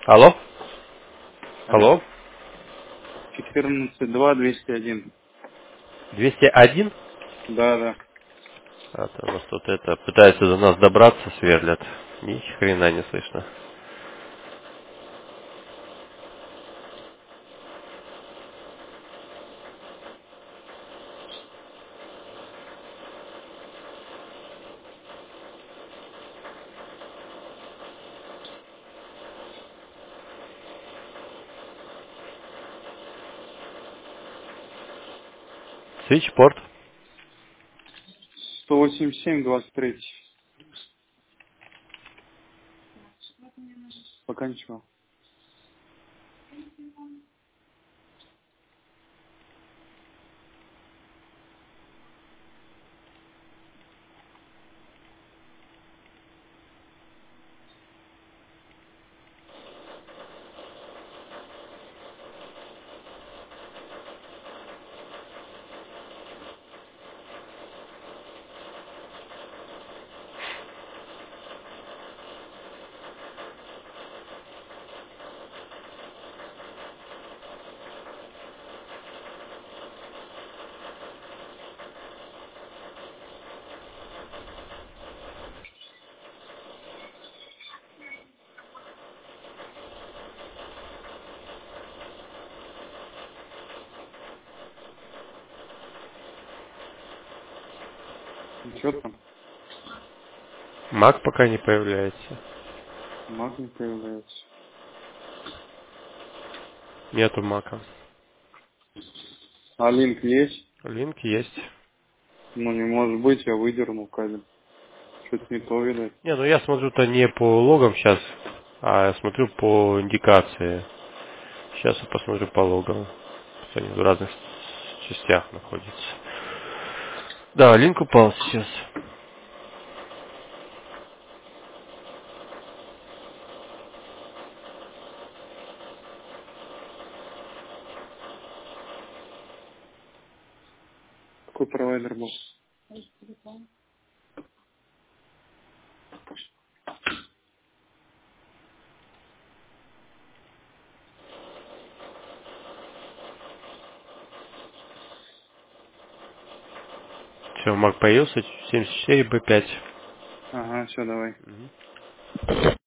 Алло? Алло. Алло? 14-2-201. 201? Да, да. А, там у нас тут это, пытаются до нас добраться, сверлят. Ни хрена не слышно. Свитчпорт. 187-23. Пока ничего. Ничего там? Мак пока не появляется. Маг не появляется. Нету мака. А линк есть? Линк есть. Ну, не может быть, я выдернул кабель. Что-то не то, видать. Не, ну я смотрю-то не по логам сейчас, а я смотрю по индикации. Сейчас я посмотрю по логам. Они в разных частях находятся. Да, линк упал сейчас. Какой провайдер был? Все, мак появился. 74 B5. Ага, все, давай.